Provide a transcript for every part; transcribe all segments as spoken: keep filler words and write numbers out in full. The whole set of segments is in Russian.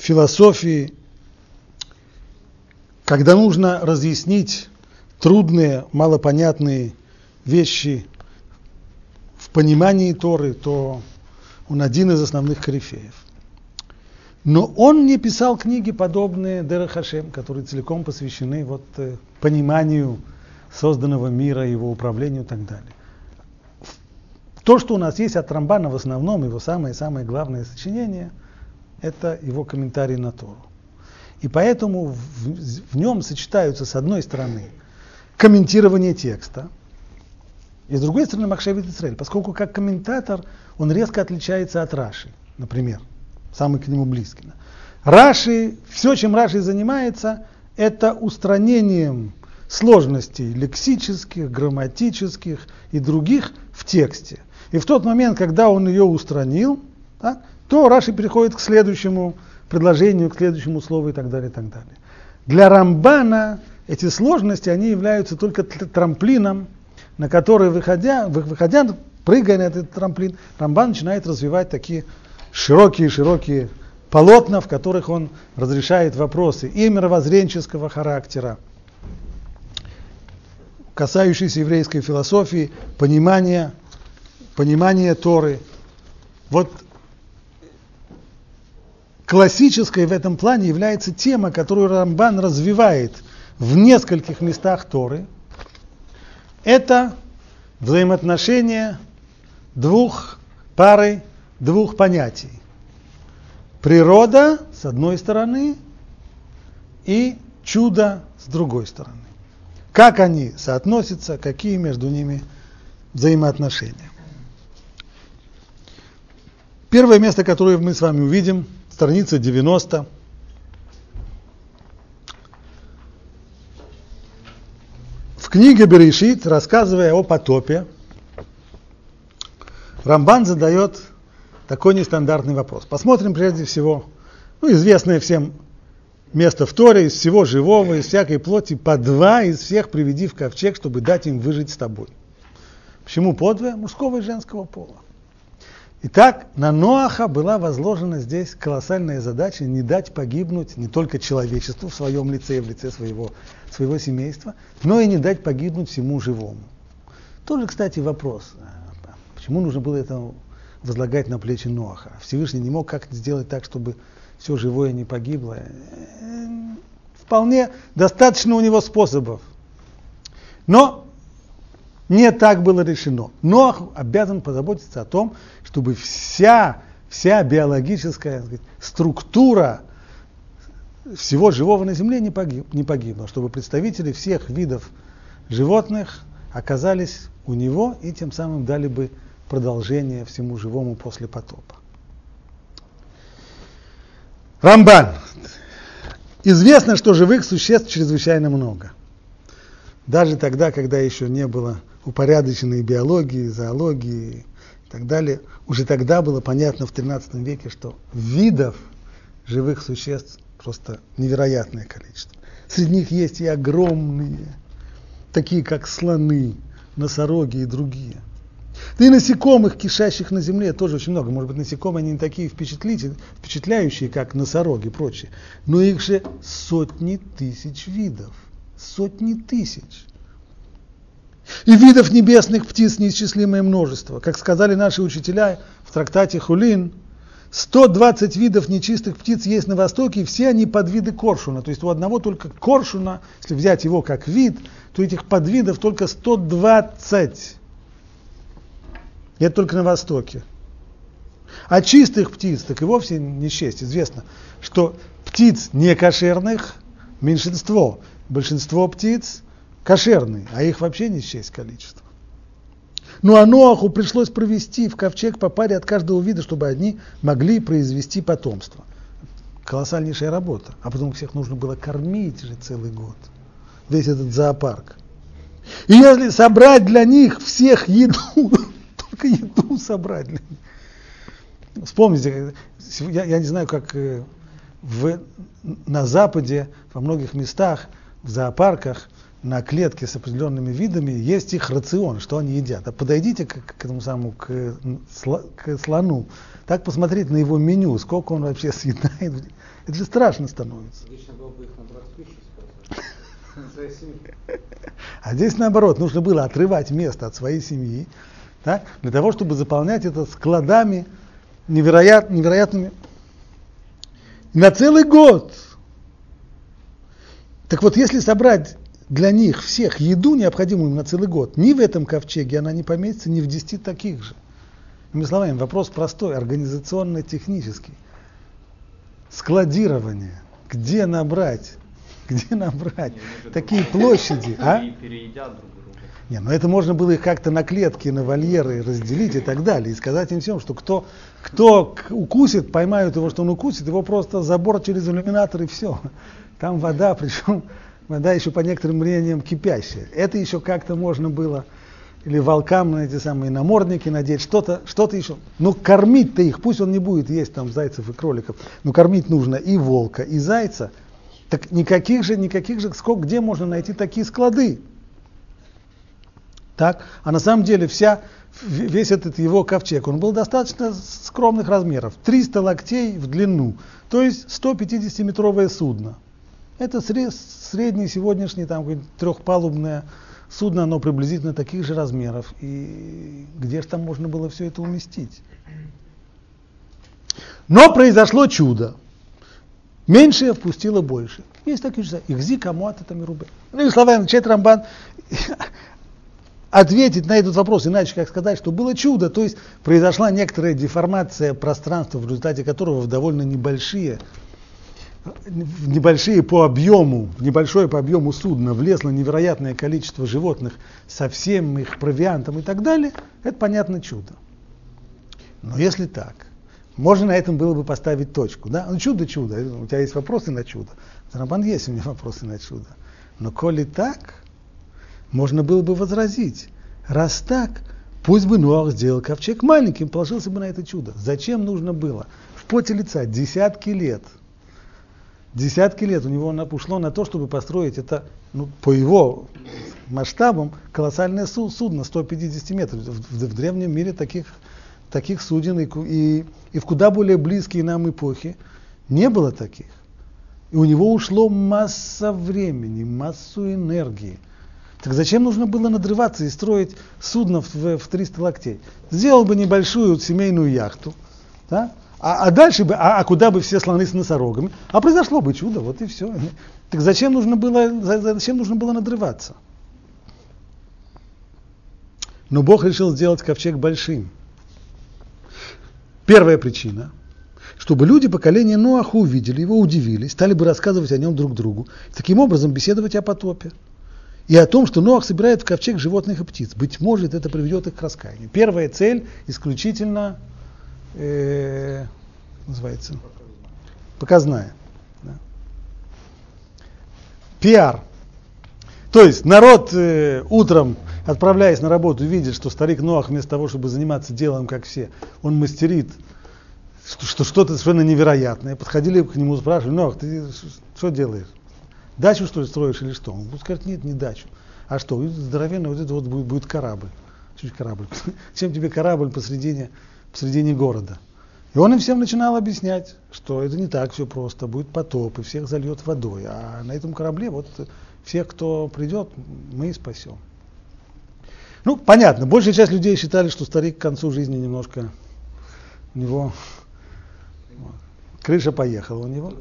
философии, когда нужно разъяснить трудные, малопонятные вещи в понимании Торы, то он один из основных корифеев. Но он не писал книги, подобные Дерех Хашем, которые целиком посвящены вот, э, пониманию созданного мира, его управлению и так далее. То, что у нас есть от Рамбана, в основном его самое-самое главное сочинение, это его комментарий на Тору. И поэтому в, в нем сочетаются, с одной стороны, комментирование текста, и с другой стороны, Махшевет Исраэль, поскольку как комментатор он резко отличается от Раши, например, самый к нему близкий. Раши, все, чем Раши занимается, это устранением сложностей лексических, грамматических и других в тексте. И в тот момент, когда он ее устранил, так, то Раши переходит к следующему предложению, к следующему слову и так далее, и так далее. Для Рамбана эти сложности, они являются только трамплином, на который, выходя, выходя, прыгая на этот трамплин, Рамбан начинает развивать такие широкие-широкие полотна, в которых он разрешает вопросы и мировоззренческого характера, касающиеся еврейской философии, понимания, понимания Торы. Вот классической в этом плане является тема, которую Рамбан развивает в нескольких местах Торы. Это взаимоотношения двух пары, двух понятий. Природа с одной стороны и чудо с другой стороны. Как они соотносятся, какие между ними взаимоотношения. Первое место, которое мы с вами увидим, страница девяносто. В книге Берешит, рассказывая о потопе, Рамбан задает такой нестандартный вопрос. Посмотрим прежде всего, ну, известное всем место в Торе: из всего живого, из всякой плоти, по два из всех приведи в ковчег, чтобы дать им выжить с тобой. Почему по двое? Мужского и женского пола. Итак, на Ноаха была возложена здесь колоссальная задача не дать погибнуть не только человечеству в своем лице и в лице своего, своего семейства, но и не дать погибнуть всему живому. Тоже, кстати, вопрос. Почему нужно было это возлагать на плечи Ноаха? Всевышний не мог как-то сделать так, чтобы все живое не погибло. Вполне достаточно у него способов. Но не так было решено. Ноах обязан позаботиться о том, чтобы вся, вся биологическая, так сказать, структура всего живого на Земле не, погиб, не погибла, чтобы представители всех видов животных оказались у него и тем самым дали бы продолжение всему живому после потопа. Рамбан. Известно, что живых существ чрезвычайно много. Даже тогда, когда еще не было упорядоченной биологии, зоологии и так далее, уже тогда было понятно в тринадцатом веке, что видов живых существ просто невероятное количество. Среди них есть и огромные, такие как слоны, носороги и другие. Да и насекомых, кишащих на земле, тоже очень много. Может быть, насекомые они не такие впечатляющие, как носороги и прочие. Но их же сотни тысяч видов. Сотни тысяч. И видов небесных птиц неисчислимое множество. Как сказали наши учителя в трактате Хулин, сто двадцать видов нечистых птиц есть на Востоке, и все они подвиды коршуна. То есть у одного только коршуна, если взять его как вид, то этих подвидов только сто двадцать. И это только на Востоке. А чистых птиц так и вовсе не счесть. Известно, что птиц некошерных меньшинство. Большинство птиц кошерные, а их вообще не счесть количество. Ну а Ноаху пришлось провести в ковчег по паре от каждого вида, чтобы они могли произвести потомство. Колоссальнейшая работа. А потом всех нужно было кормить же целый год. Весь этот зоопарк. И если собрать для них всех еду, только еду собрать для них. Вспомните, я, я не знаю, как в, на Западе, во многих местах, в зоопарках на клетки с определенными видами, есть их рацион, что они едят. А подойдите к, к этому самому, к, к слону, так посмотреть на его меню, сколько он вообще съедает. Это же страшно становится. Лично было бы их набрать в пищу на своей семье. А здесь наоборот, нужно было отрывать место от своей семьи, так, для того, чтобы заполнять это складами невероят, невероятными на целый год. Так вот, если собрать для них всех еду, необходимую им на целый год, ни в этом ковчеге она не поместится, ни в десяти таких же. Иными словами, вопрос простой, организационно-технический. Складирование. Где набрать? Где набрать не, такие площади? А? Переедят друг друга. Не, ну это можно было их как-то на клетки, на вольеры разделить и так далее. И сказать им всем, что кто, кто укусит, поймают его, что он укусит, его просто забор через иллюминатор и все. Там вода, причем вода еще по некоторым мнениям кипящая. Это еще как-то можно было, или волкам на эти самые намордники надеть, что-то, что-то еще. Но кормить-то их, пусть он не будет есть там зайцев и кроликов, но кормить нужно и волка, и зайца. Так никаких же, никаких же, сколько, где можно найти такие склады? Так, а на самом деле вся, весь этот его ковчег, он был достаточно скромных размеров, триста локтей в длину, то есть сто пятидесятиметровое судно. Это среднее сегодняшнее там трехпалубное судно, оно приблизительно таких же размеров. И где же там можно было все это уместить? Но произошло чудо. Меньшее впустило больше. Есть такие же. Ихзи камуат это мирубе. Ну и словами, начать Рамбан ответить на этот вопрос, иначе как сказать, что было чудо. То есть произошла некоторая деформация пространства, в результате которого в довольно небольшие небольшие по объему, небольшое по объему судно влезло невероятное количество животных со всем их провиантом и так далее, это, понятно, чудо. Но если так, можно на этом было бы поставить точку. Да? Ну, чудо-чудо, у тебя есть вопросы на чудо. Рамбан, есть у меня вопросы на чудо. Но коли так, можно было бы возразить, раз так, пусть бы Ноах сделал ковчег маленьким, положился бы на это чудо. Зачем нужно было в поте лица десятки лет, Десятки лет у него ушло на то, чтобы построить это, ну, по его масштабам, колоссальное судно, сто пятьдесят метров. В, в, в древнем мире таких, таких суден и, и, и в куда более близкие нам эпохи не было таких. И у него ушло масса времени, массу энергии. Так зачем нужно было надрываться и строить судно в, в, в триста локтей? Сделал бы небольшую семейную яхту, да? А, а дальше бы, а, а куда бы все слоны с носорогами? А произошло бы чудо, вот и все. Так зачем нужно было, зачем нужно было надрываться? Но Бог решил сделать ковчег большим. Первая причина, чтобы люди поколения Ноаха увидели его, удивились, стали бы рассказывать о нем друг другу, таким образом беседовать о потопе. И о том, что Ноах собирает в ковчег животных и птиц. Быть может, это приведет их к раскаянию. Первая цель исключительно Э, называется показная. Да. Пиар. То есть народ э, утром, отправляясь на работу, видит, что старик Ноах вместо того, чтобы заниматься делом, как все, он мастерит что, что что-то совершенно невероятное. Подходили к нему, спрашивали: Ноах, ты что делаешь? Дачу, что ли, строишь или что? Он будет сказать: нет, не дачу. А что? Здоровенный вот это вот будет, будет корабль. Чуть корабль. Чем тебе корабль посредине посредине города. И он им всем начинал объяснять, что это не так все просто, будет потоп, и всех зальет водой. А на этом корабле вот всех, кто придет, мы и спасем. Ну, понятно, большая часть людей считали, что старик к концу жизни немножко, у него вот, крыша поехала у него.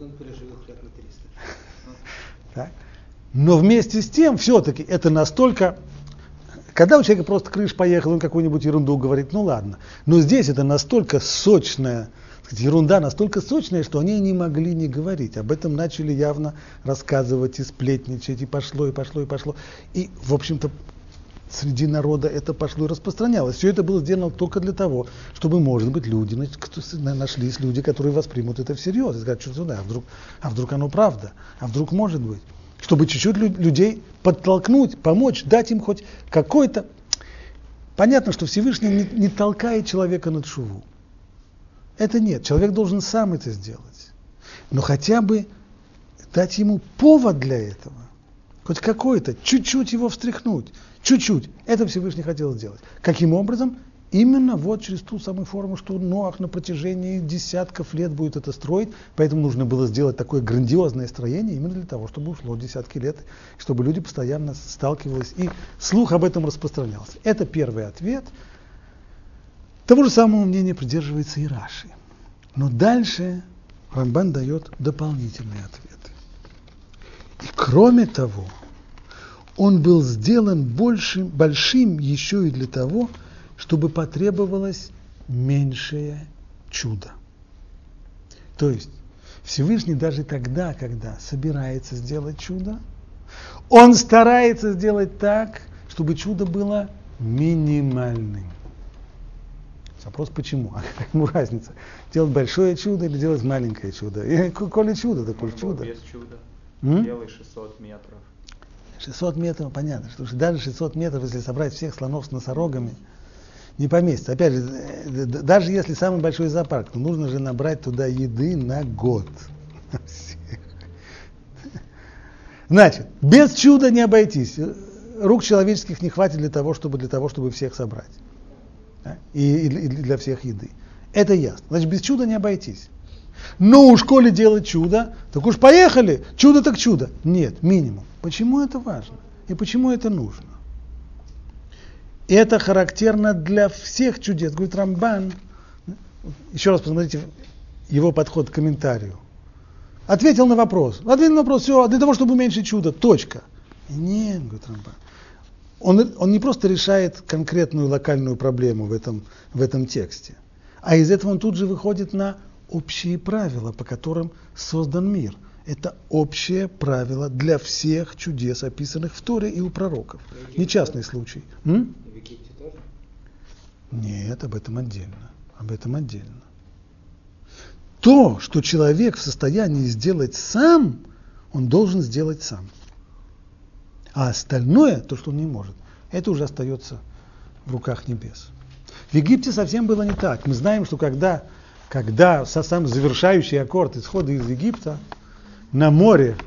Так. Но вместе с тем, все-таки, это настолько... Когда у человека просто крыша поехала, он какую-нибудь ерунду говорит, ну ладно. Но здесь это настолько сочная, сказать, ерунда настолько сочная, что они не могли не говорить. Об этом начали явно рассказывать и сплетничать, и пошло, и пошло, и пошло. И, в общем-то, среди народа это пошло и распространялось. Все это было сделано только для того, чтобы, может быть, люди, нашлись люди, которые воспримут это всерьез. И скажут: что сюда, а вдруг, а вдруг оно правда, а вдруг может быть. Чтобы чуть-чуть людей подтолкнуть, помочь, дать им хоть какой-то... Понятно, что Всевышний не, не толкает человека на тшуву. Это нет. Человек должен сам это сделать. Но хотя бы дать ему повод для этого. хоть какой-то, чуть-чуть его встряхнуть, чуть-чуть. Это Всевышний хотел сделать. Каким образом? Именно вот через ту самую форму, что Ноах на протяжении десятков лет будет это строить, поэтому нужно было сделать такое грандиозное строение именно для того, чтобы ушло десятки лет, чтобы люди постоянно сталкивались, и слух об этом распространялся. Это первый ответ. Того же самого мнения придерживается и Раши. Но дальше Рамбан дает дополнительные ответы. И кроме того, он был сделан большим, большим еще и для того, чтобы потребовалось меньшее чудо. То есть Всевышний даже тогда, когда собирается сделать чудо, он старается сделать так, чтобы чудо было минимальным. Вопрос почему? А какая ему разница? Делать большое чудо или делать маленькое чудо? И, коли чудо, такое чудо. Без чуда. М? Делай шестьсот метров. шестьсот метров, понятно, что даже шестьсот метров, если собрать всех слонов с носорогами, не поместится. Опять же, даже если самый большой зоопарк, то нужно же набрать туда еды на год. Значит, без чуда не обойтись. Рук человеческих не хватит для того, чтобы, для того, чтобы всех собрать. И, и для всех еды. Это ясно. Значит, без чуда не обойтись. Но уж коли делать чудо, так уж поехали. Чудо так чудо. Нет, минимум. Почему это важно? И почему это нужно? И это характерно для всех чудес. Говорит Рамбан, еще раз посмотрите его подход к комментарию. Ответил на вопрос. Ответил на вопрос, все, для того, чтобы уменьшить чудо, точка. Нет, говорит Рамбан. Он, он не просто решает конкретную локальную проблему в этом, в этом тексте, а из этого он тут же выходит на общие правила, по которым создан мир. Это общее правило для всех чудес, описанных в Торе и у пророков. Не частный случай. М? В Египте тоже? Нет, об этом отдельно. Об этом отдельно. То, что человек в состоянии сделать сам, он должен сделать сам. А остальное, то, что он не может, это уже остается в руках небес. В Египте совсем было не так. Мы знаем, что когда, когда сам завершающий аккорд исхода из Египта на море,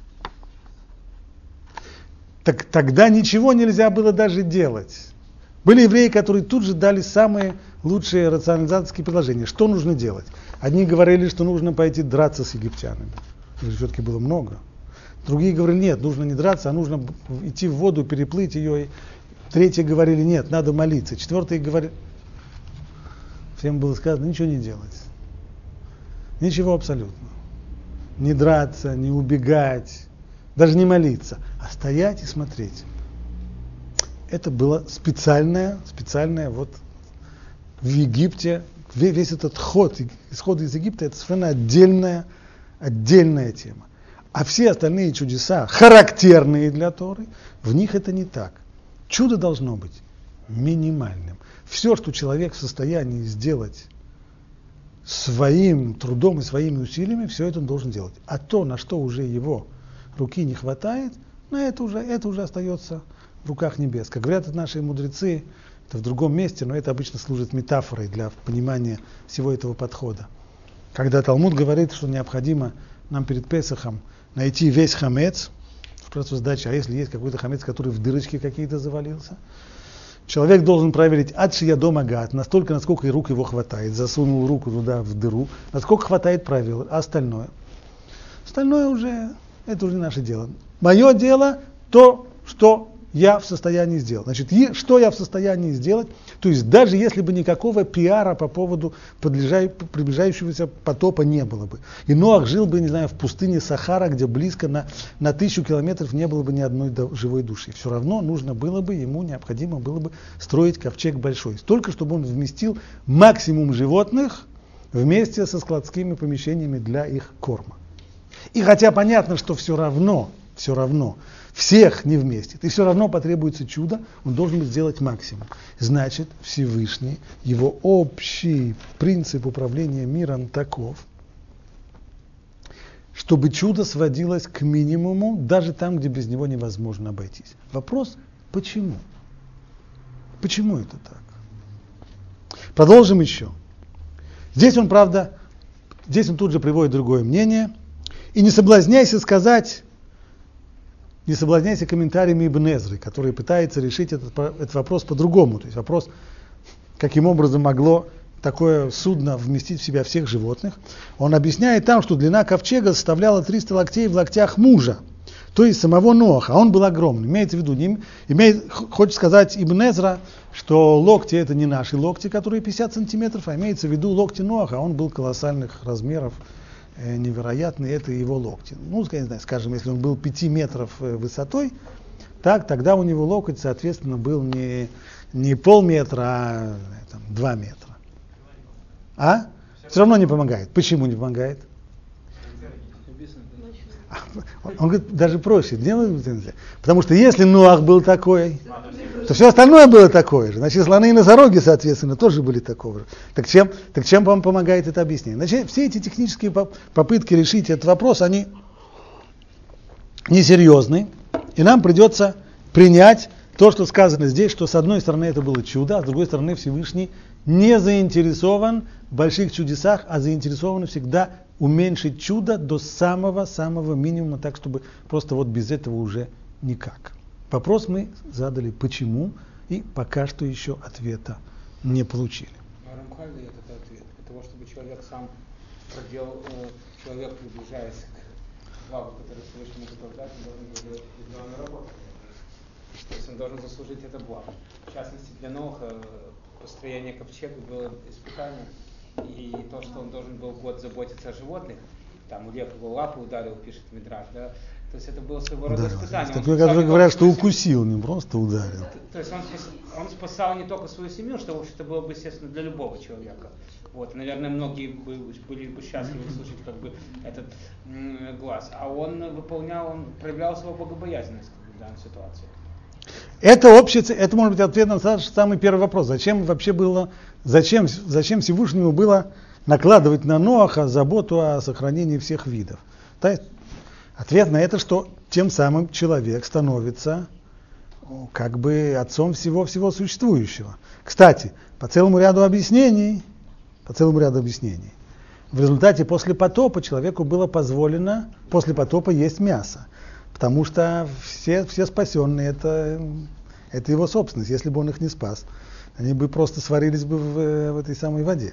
так тогда ничего нельзя было даже делать. Были евреи, которые тут же дали самые лучшие рационализаторские предложения. Что нужно делать? Одни говорили, что нужно пойти драться с египтянами. Их все-таки было много. Другие говорили, нет, нужно не драться, а нужно идти в воду, переплыть ее. Третьи говорили, нет, надо молиться. Четвертые говорили, всем было сказано, ничего не делать. Ничего абсолютно. Не драться, не убегать, даже не молиться, а стоять и смотреть. Это было специальное, специальное вот в Египте, весь этот ход, исход из Египта, это совершенно отдельная, отдельная тема. А все остальные чудеса, характерные для Торы, в них это не так. Чудо должно быть минимальным. Все, что человек в состоянии сделать своим трудом и своими усилиями, все это он должен делать. А то, на что уже его руки не хватает, на это уже, это уже остается в руках небес. Как говорят наши мудрецы, это в другом месте, но это обычно служит метафорой для понимания всего этого подхода. Когда Талмуд говорит, что необходимо нам перед Песахом найти весь хамец, спрашивается задача, а если есть какой-то хамец, который в дырочки какие-то завалился, человек должен проверить адши ядом агат, настолько, насколько и рук его хватает, засунул руку туда в дыру, насколько хватает правил, а остальное. Остальное уже, это уже наше дело. Мое дело то, что я в состоянии сделать. Значит, что я в состоянии сделать, то есть даже если бы никакого пиара по поводу приближающегося потопа не было бы, и Ноах жил бы, не знаю, в пустыне Сахара, где близко на, на тысячу километров не было бы ни одной живой души, все равно нужно было бы, ему необходимо было бы строить ковчег большой, столько, чтобы он вместил максимум животных вместе со складскими помещениями для их корма. И хотя понятно, что все равно, все равно, всех не вместит, и все равно потребуется чудо, он должен сделать максимум. Значит, Всевышний, его общий принцип управления миром таков, чтобы чудо сводилось к минимуму, даже там, где без него невозможно обойтись. Вопрос, почему? Почему это так? Продолжим еще. Здесь он, правда, здесь он тут же приводит другое мнение. И не соблазняйся сказать, не соблазняйся комментариями Ибн Эзры, который пытается решить этот, этот вопрос по-другому. То есть вопрос, каким образом могло такое судно вместить в себя всех животных. Он объясняет там, что длина ковчега составляла триста локтей в локтях мужа, то есть самого Ноаха, а он был огромный. Имеется в виду, не, имеет, хочет сказать Ибн Эзра, что локти это не наши локти, которые пятьдесят сантиметров, а имеется в виду локти Ноаха, он был колоссальных размеров, э, невероятный, это его локти. Ну, я не знаю, скажем, если он был пяти метров высотой, так, тогда у него локоть, соответственно, был не, не полметра, а там, два метра. А? Все равно не помогает. Почему не помогает? Он говорит, даже проще. Потому что если Ноах был такой, то все остальное было такое же. Значит, слоны и носороги, соответственно, тоже были такого же. Так чем, так чем вам помогает это объяснение? Значит, все эти технические попытки решить этот вопрос, они несерьезны. И нам придется принять то, что сказано здесь, что с одной стороны это было чудо, а с другой стороны Всевышний не заинтересован в больших чудесах, а заинтересован всегда уменьшить чудо до самого-самого минимума, так чтобы просто вот без этого уже никак. Вопрос мы задали почему, и пока что еще ответа не получили. Рамхаль дает этот ответ. Для того, чтобы человек сам проделал, человек, приближаясь к благу, который Всевышний может дать, он должен сделать определенную работу. То есть он должен заслужить это благо. В частности, для Ноха построение ковчега было испытание, и то, что он должен был год заботиться о животных, там у лев его лапы ударил, пишет Мидраш, да, то есть это было своего рода испытание. Такое, которые говорят, что укусил, не просто ударил. То, то есть он, он спасал не только свою семью, что, в общем-то, было бы, естественно, для любого человека. Вот, наверное, многие бы, были бы счастливы слышать как бы этот м- глаз. А он выполнял, он проявлял свою богобоязненность в данной ситуации. Это общий, это может быть ответ на самый первый вопрос. Зачем вообще было, зачем, зачем Всевышнему было накладывать на Ноаха заботу о сохранении всех видов? То есть, ответ на это, что тем самым человек становится как бы отцом всего-всего существующего. Кстати, по целому ряду объяснений, по целому ряду объяснений, в результате после потопа человеку было позволено после потопа есть мясо. Потому что все, все спасенные, это, это его собственность. Если бы он их не спас, они бы просто сварились бы в, в этой самой воде.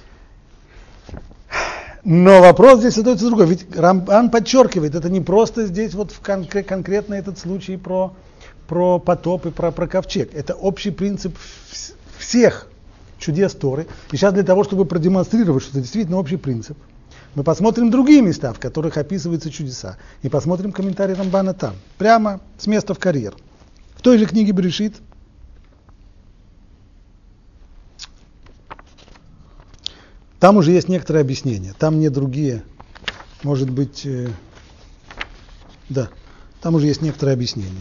Но вопрос здесь остается другой. Ведь Рамбан подчеркивает, это не просто здесь вот в кон- конкретно этот случай про, про потоп и про, про ковчег. Это общий принцип вс- всех чудес Торы. И сейчас для того, чтобы продемонстрировать, что это действительно общий принцип, мы посмотрим другие места, в которых описываются чудеса, и посмотрим комментарий Рамбана там, прямо с места в карьер. В той же книге Берешит. Там уже есть некоторые объяснения, там не другие, может быть, э, да, там уже есть некоторые объяснения.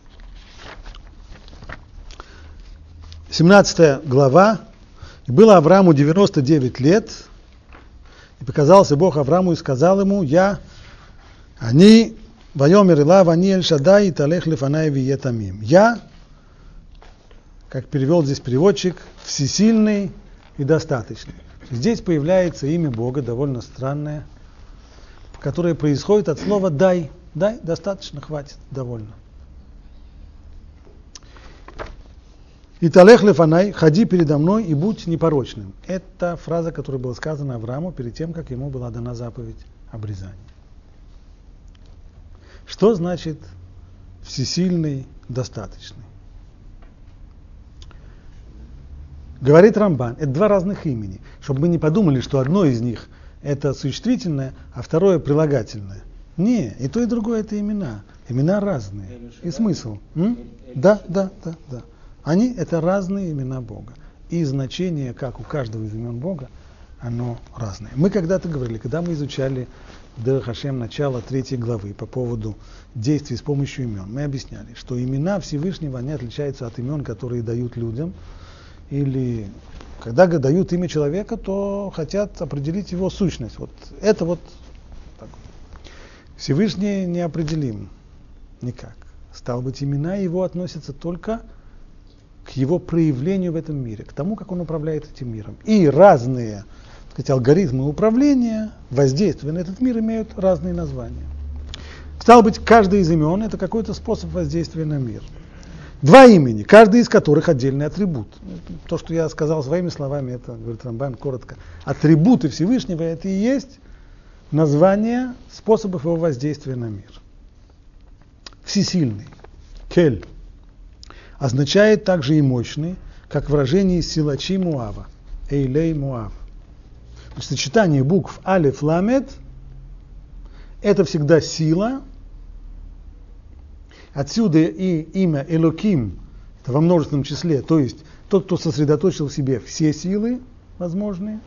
семнадцатая глава. И было Аврааму девяносто девять лет, и показался Бог Аврааму и сказал ему: я, они, вайомер илав, они эль шадай, талех лефанай вие тамим. Я, как перевел здесь переводчик, всесильный и достаточный. Здесь появляется имя Бога, довольно странное, которое происходит от слова дай. Дай, достаточно, хватит, довольно. И талех лефанай, ходи передо мной и будь непорочным. Это фраза, которая была сказана Аврааму перед тем, как ему была дана заповедь обрезания. Что значит всесильный, достаточный? Говорит Рамбан, это два разных имени, чтобы мы не подумали, что одно из них это существительное, а второе прилагательное. Не, и то, и другое это имена. Имена разные. И смысл. М? Да, да, да, да. Они – это разные имена Бога. И значение, как у каждого из имен Бога, оно разное. Мы когда-то говорили, когда мы изучали Дерех Хашем, начало третьей главы по поводу действий с помощью имен, мы объясняли, что имена Всевышнего, они отличаются от имен, которые дают людям. Или когда дают имя человека, то хотят определить его сущность. Вот это вот так. Всевышний неопределим никак. Стало быть, имена его относятся только к его проявлению в этом мире, к тому, как он управляет этим миром. И разные, так сказать, алгоритмы управления, воздействия на этот мир имеют разные названия. Стало быть, каждый из имен – это какой-то способ воздействия на мир. Два имени, каждый из которых отдельный атрибут. То, что я сказал своими словами, это, говорит Рамбан, коротко. Атрибуты Всевышнего – это и есть название способов его воздействия на мир. Всесильный, кель, означает также и мощный, как выражение силачи Муава, эйлей Муав. Сочетание букв алеф, ламед – это всегда сила. Отсюда и имя Элоким, это во множественном числе, то есть тот, кто сосредоточил в себе все силы возможные.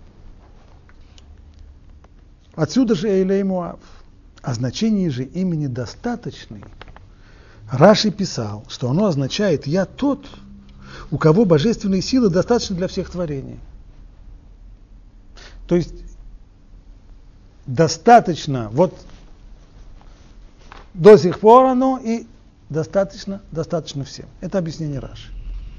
Отсюда же Эйлей Муав. О значении же имени достаточный Раши писал, что оно означает «я тот, у кого божественные силы достаточно для всех творений». То есть достаточно, вот до сих пор оно и достаточно, достаточно всем. Это объяснение Раши.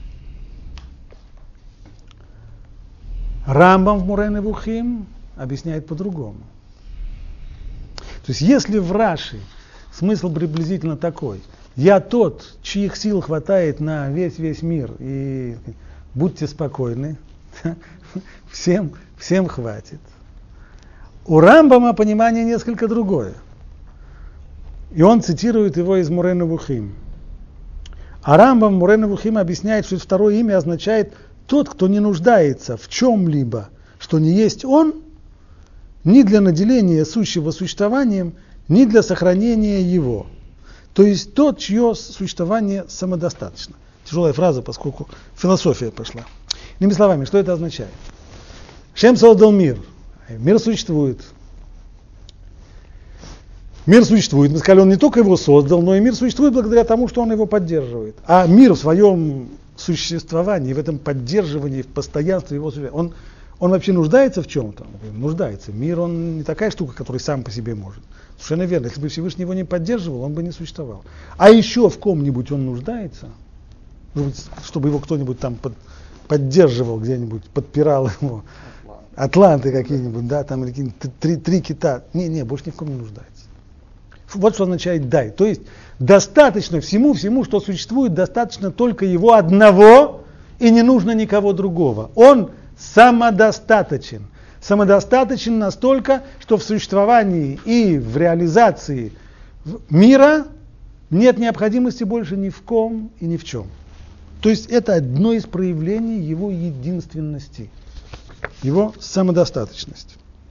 Рамбам в Муре Невухим объясняет по-другому. То есть если в Раши смысл приблизительно такой: я тот, чьих сил хватает на весь-весь мир, и будьте спокойны, всем, всем хватит. У Рамбама понимание несколько другое. И он цитирует его из Муре Невухим. А Рамбам в Муре Невухим объясняет, что второе имя означает тот, кто не нуждается в чем-либо, что не есть он, ни для наделения сущего существованием, ни для сохранения его. То есть тот, чье существование самодостаточно. Тяжелая фраза, поскольку философия пошла. Иными словами, что это означает? Шем создал мир. Мир существует. Мир существует. Мы сказали, он не только его создал, но и мир существует благодаря тому, что он его поддерживает. А мир в своем существовании, в этом поддерживании, в постоянстве его существования, он, он вообще нуждается в чем-то? Нуждается. Мир, он не такая штука, которая сам по себе может. Совершенно верно. Если бы Всевышний его не поддерживал, он бы не существовал. А еще в ком-нибудь он нуждается, чтобы его кто-нибудь там под, поддерживал где-нибудь, подпирал его. Атланты какие-нибудь, да, там или какие-нибудь три, три кита. Не, не, больше ни в ком не нуждается. Вот что означает дай. То есть достаточно всему, всему, что существует, достаточно только его одного, и не нужно никого другого. Он самодостаточен. Самодостаточен настолько, что в существовании и в реализации мира нет необходимости больше ни в ком и ни в чем. То есть это одно из проявлений его единственности, его самодостаточность.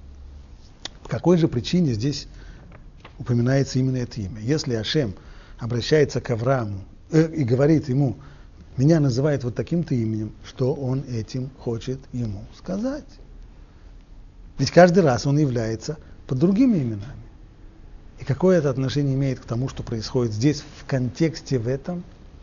По какой же причине здесь упоминается именно это имя? Если Ашем обращается к Аврааму э, и говорит ему, меня называет вот таким-то именем, что он этим хочет ему сказать? Ведь каждый раз он является под другими именами. И какое это отношение имеет к тому, что происходит здесь, в контексте в этом?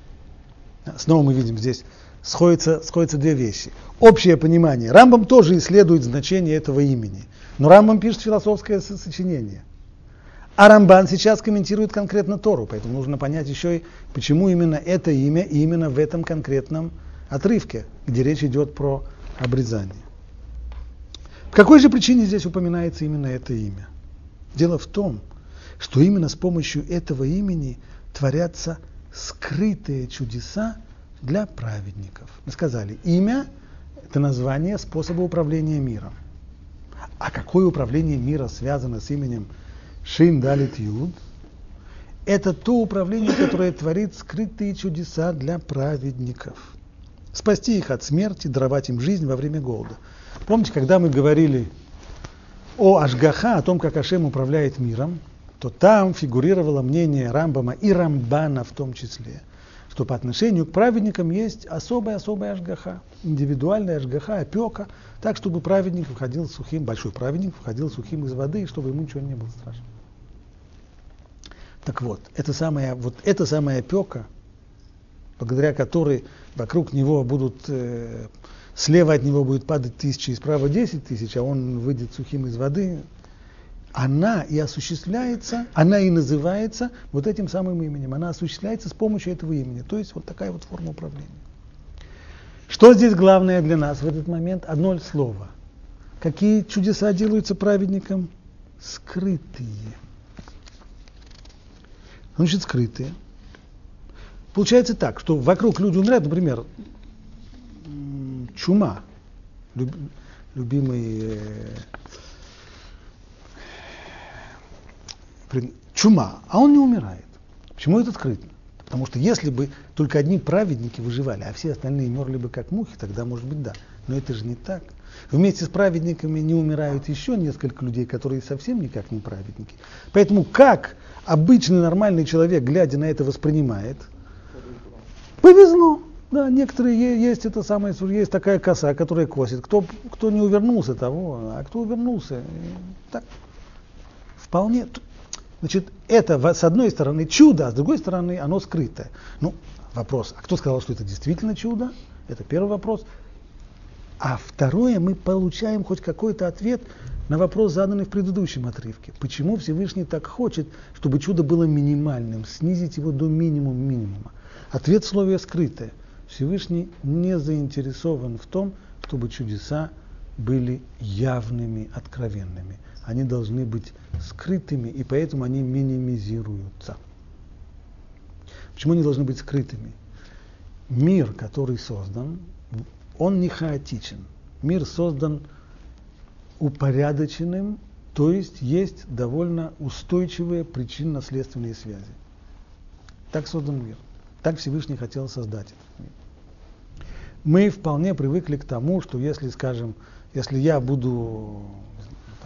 Снова мы видим, здесь сходятся, сходятся две вещи. Общее понимание. Рамбам тоже исследует значение этого имени. Но Рамбам пишет философское сочинение. А Рамбан сейчас комментирует конкретно Тору. Поэтому нужно понять еще и, почему именно это имя именно в этом конкретном отрывке, где речь идет про обрезание. По какой же причине здесь упоминается именно это имя? Дело в том, что именно с помощью этого имени творятся скрытые чудеса для праведников. Мы сказали, имя – это название способа управления миром. А какое управление мира связано с именем Шин Далит Юд? Это то управление, которое творит скрытые чудеса для праведников. Спасти их от смерти, даровать им жизнь во время голода. Помните, когда мы говорили о Ашгаха, о том, как Ашем управляет миром, то там фигурировало мнение Рамбама и Рамбана в том числе, что по отношению к праведникам есть особая-особая Ашгаха, индивидуальная Ашгаха, опека, так, чтобы праведник выходил сухим, большой праведник выходил сухим из воды, и чтобы ему ничего не было страшно. Так вот, это самая, вот эта самая опека, благодаря которой вокруг него будут, э, слева от него будет падать тысячи, и справа десять тысяч, а он выйдет сухим из воды, она и осуществляется, она и называется вот этим самым именем. Она осуществляется с помощью этого имени. То есть вот такая вот форма управления. Что здесь главное для нас в этот момент? Одно слово. Какие чудеса делаются праведникам? Скрытые. значит скрытые. Получается так, что вокруг люди умирают, например, чума, люб, любимый э, чума, а он не умирает. Почему это скрытно? Потому что если бы только одни праведники выживали, а все остальные мерли бы как мухи, тогда, может быть, да. Но это же не так. Вместе с праведниками не умирают еще несколько людей, которые совсем никак не праведники. Поэтому как обычный нормальный человек, глядя на это, воспринимает? Повезло. Да, некоторые есть это самое, есть такая коса, которая косит. Кто, кто не увернулся, того, а кто увернулся, так, вполне. Значит, это, с одной стороны, чудо, а с другой стороны, оно скрытое. Ну, вопрос, а кто сказал, что это действительно чудо? Это первый вопрос. А второе, мы получаем хоть какой-то ответ на вопрос, заданный в предыдущем отрывке. Почему Всевышний так хочет, чтобы чудо было минимальным, снизить его до минимума минимума? Ответ в слове скрытое. Всевышний не заинтересован в том, чтобы чудеса были явными, откровенными. Они должны быть скрытыми, и поэтому они минимизируются. Почему они должны быть скрытыми? Мир, который создан, он не хаотичен. Мир создан упорядоченным, то есть есть довольно устойчивые причинно-следственные связи. Так создан мир. Так Всевышний хотел создать этот мир. Мы вполне привыкли к тому, что если, скажем, если я буду, там,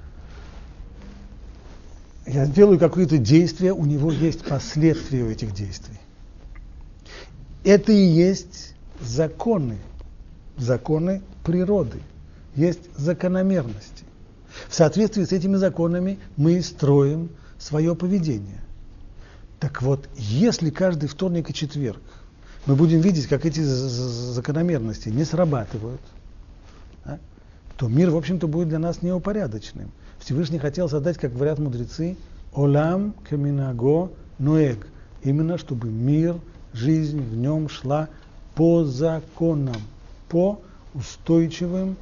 я сделаю какое-то действие, у него есть последствия у этих действий. Это и есть законы, законы природы, есть закономерности. В соответствии с этими законами мы строим свое поведение. Так вот, если каждый вторник и четверг мы будем видеть, как эти закономерности не срабатывают, да, то мир, в общем-то, будет для нас неупорядоченным. Всевышний хотел создать, как говорят мудрецы, «Олам каминаго ноэг», именно чтобы мир, жизнь в нем шла по законам, по устойчивым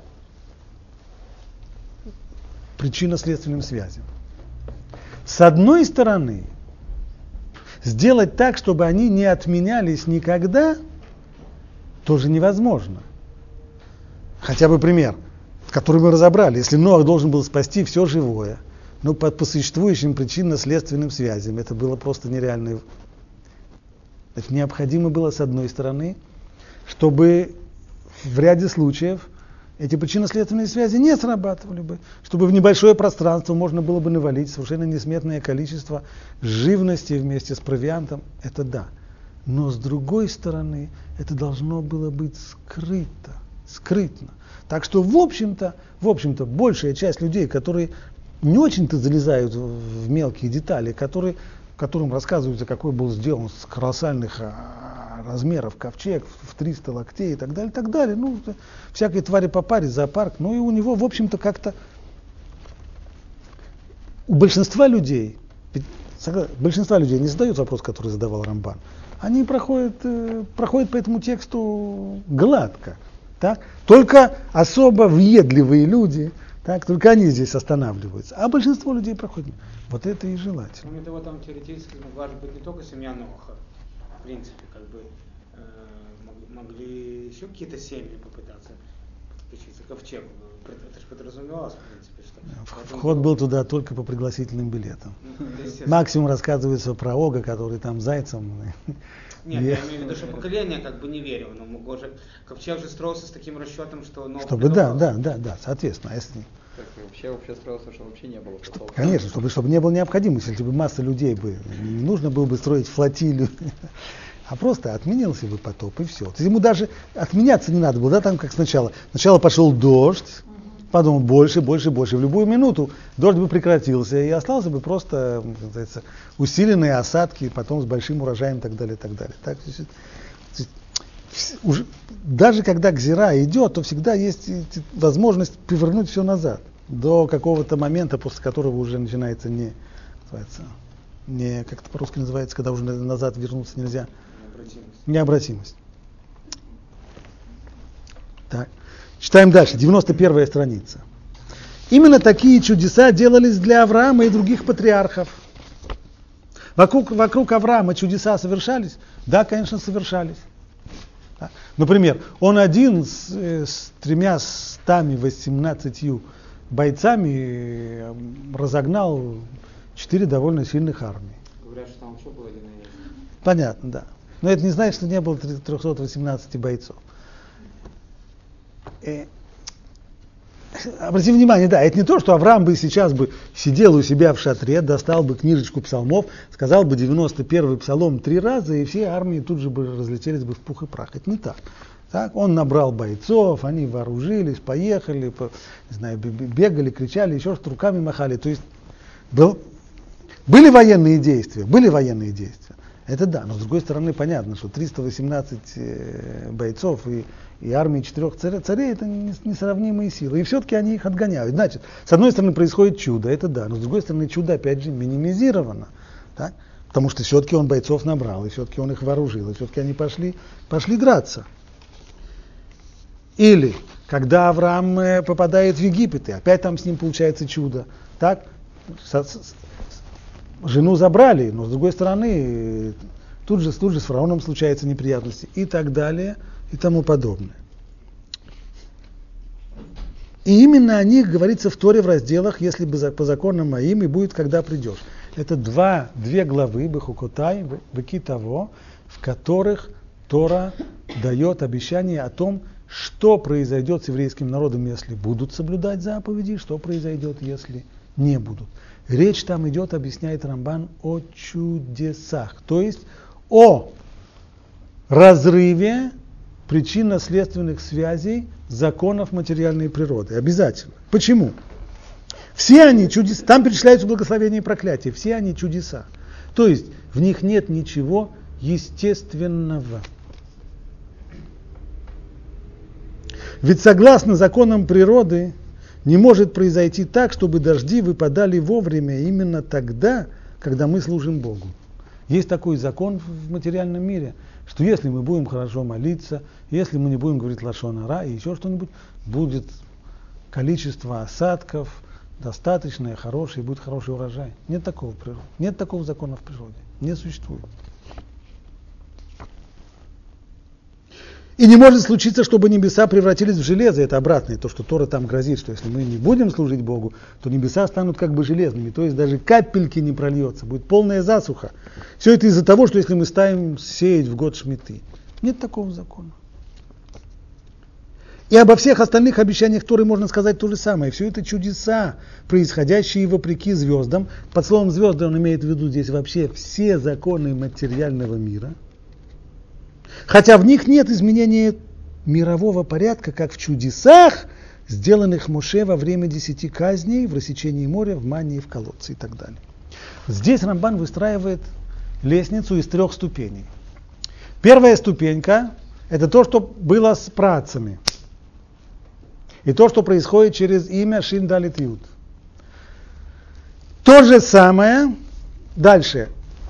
причинно-следственным связям. С одной стороны, сделать так, чтобы они не отменялись никогда, тоже невозможно. Хотя бы пример, который мы разобрали. Если Ноах должен был спасти все живое, но по, по существующим причинно-следственным связям, это было просто нереально. Значит, необходимо было, с одной стороны, чтобы в ряде случаев эти причинно-следственные связи не срабатывали бы, чтобы в небольшое пространство можно было бы навалить совершенно несметное количество живности вместе с провиантом, это да. Но с другой стороны, это должно было быть скрыто, скрытно. Так что, в общем-то, в общем-то, большая часть людей, которые не очень-то залезают в мелкие детали, которые, которым рассказывается, какой был сделан с колоссальных размеров ковчег в триста локтей и так далее, так далее. Ну, всякой твари по паре, зоопарк. Ну и у него, в общем-то, как-то у большинства людей, большинства людей не задают вопрос, который задавал Рамбан. Они проходят, э, проходят по этому тексту гладко. Так? Только особо въедливые люди, так, только они здесь останавливаются. А большинство людей проходит. Вот это и желательно. Кроме того, там теоретически могла же быть не только семья Ноаха. В принципе, как бы э, могли еще какие-то семьи попытаться подключиться к ковчегу. Это же подразумевалось, в принципе, что... Вход был туда только по пригласительным билетам. Максимум рассказывается про Ога, который там зайцем... Нет, я имею в виду, что поколение как бы не верило, но могло же... Ковчег же строился с таким расчетом, что... Чтобы, да, да, да, да, соответственно, если... Так, вообще, вообще строился, что вообще не было. Что, конечно, чтобы, чтобы не было необходимости, если бы масса людей бы, не нужно было бы строить флотилию, а просто отменился бы потоп и все. То есть ему даже отменяться не надо было, да, там как сначала. Сначала пошел дождь, потом больше, больше, больше. В любую минуту дождь бы прекратился и остался бы просто, как говорится, усиленные осадки, потом с большим урожаем и так далее, и так далее. Так, то есть, то есть, уже, даже когда гзира идет, то всегда есть возможность повернуть все назад до какого-то момента, после которого уже начинается не, называется, не, как это по-русски называется, когда уже назад вернуться нельзя. Необратимость. Необратимость. Так. Читаем дальше, девяносто первая страница. Именно такие чудеса делались для Авраама и других патриархов. Вокруг, вокруг Авраама чудеса совершались? Да, конечно, совершались. Да. Например, он один с, с тремя стами восемнадцатью бойцами разогнал четыре довольно сильных армии. Говорят, что там еще было один наезд. Понятно, да. Но это не значит, что не было триста восемнадцать бойцов. И... Обратите внимание, да, это не то, что Авраам бы сейчас бы сидел у себя в шатре, достал бы книжечку псалмов, сказал бы девяносто первый псалом три раза, и все армии тут же бы разлетелись бы в пух и прах. Это не так. Так, он набрал бойцов, они вооружились, поехали, по, не знаю, бегали, кричали, еще что-то, руками махали. То есть был, были военные действия, были военные действия. Это да, но с другой стороны понятно, что триста восемнадцать бойцов и, и армии четырех царей это несравнимые силы. И все-таки они их отгоняют. Значит, с одной стороны происходит чудо, это да, но с другой стороны чудо опять же минимизировано. Так? Потому что все-таки он бойцов набрал, и все-таки он их вооружил, и все-таки они пошли, пошли драться. Или, когда Авраам попадает в Египет, и опять там с ним получается чудо. Так? Жену забрали, но с другой стороны, тут же, тут же с фараоном случаются неприятности и так далее, и тому подобное. И именно о них говорится в Торе в разделах «Если бы по законам моим» и «Будет, когда придешь». Это два, две главы, Бехукотай, Бекитаво, в которых Тора дает обещание о том, что произойдет с еврейским народом, если будут соблюдать заповеди, что произойдет, если не будут. Речь там идет, объясняет Рамбан, о чудесах, то есть о разрыве причинно-следственных связей законов материальной природы. Обязательно. Почему? Все они чудеса, там перечисляются благословения и проклятия, все они чудеса. То есть в них нет ничего естественного. Ведь согласно законам природы, не может произойти так, чтобы дожди выпадали вовремя именно тогда, когда мы служим Богу. Есть такой закон в материальном мире, что если мы будем хорошо молиться, если мы не будем говорить лашон ара и еще что-нибудь, будет количество осадков достаточное, хорошее, и будет хороший урожай. Нет такого в природе. Нет такого закона в природе. Не существует. И не может случиться, чтобы небеса превратились в железо. Это обратное, то, что Тора там грозит, что если мы не будем служить Богу, то небеса станут как бы железными. То есть даже капельки не прольется, будет полная засуха. Все это из-за того, что если мы ставим сеять в год шмиты. Нет такого закона. И обо всех остальных обещаниях Торы можно сказать то же самое. Все это чудеса, происходящие вопреки звездам. Под словом звезды он имеет в виду здесь вообще все законы материального мира. Хотя в них нет изменения мирового порядка, как в чудесах, сделанных Моше во время десяти казней, в рассечении моря, в манне и в колодце и так далее. Здесь Рамбан выстраивает лестницу из трех ступеней. Первая ступенька – это то, что было с працами. И то, что происходит через имя Шин Далит Юд. То же самое дальше.